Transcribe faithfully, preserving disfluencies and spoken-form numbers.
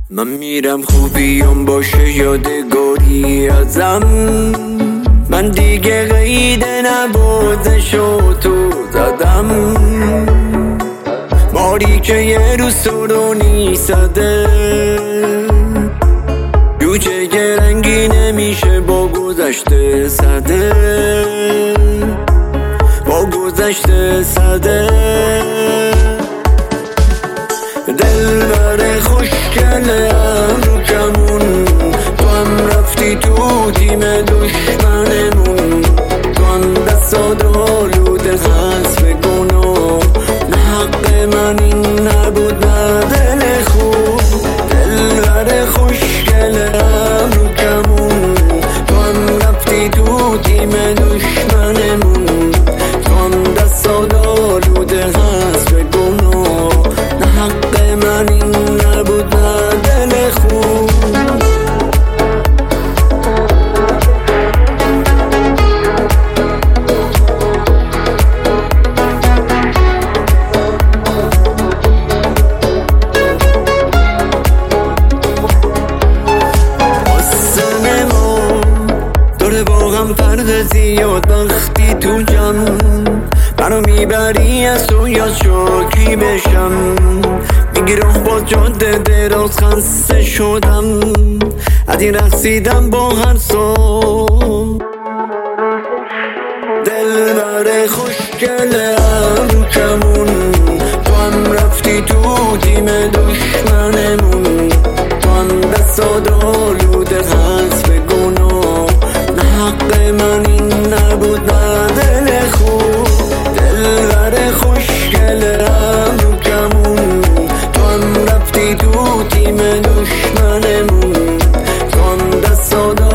من میرم خوبیم باشه یادگاری ازم، من دیگه قید نبازشو تو زدم، ماری که یه روز تو رو نیسده، جوجه که رنگی نمیشه با گذشته سده، با گذشته سده. دلبر خوشگله رو کمون، تو هم رفتی تو تیم دشمنمون، تو هم دستاد آلوده حذف گناه، نه حق من این نبود نه دل خوب. دلبر خوشگله رو کمون، تو هم رفتی تو تیم دشمنمون، تو هم دستاد آلوده حذف گناه، نه حق من این نبود نه دل خوب. آسم ما داره با هم فرق زیاد، وقتی تو جمع منو میبری از تو یاد شاکی بشم، میگی راه با جاده دراز خسته شدم، از این رقصیدم با هر سو. دلبر خوشگله رو کمون، تو هم رفتی تو تیم دشمنمون، تو هم دستاد آلوده حذف گناه، نه حق من این نبود نه دل خوب. دلبر خوشگله رو کمون، تو هم رفتی تو تیم دشمنمون، تو هم دستاد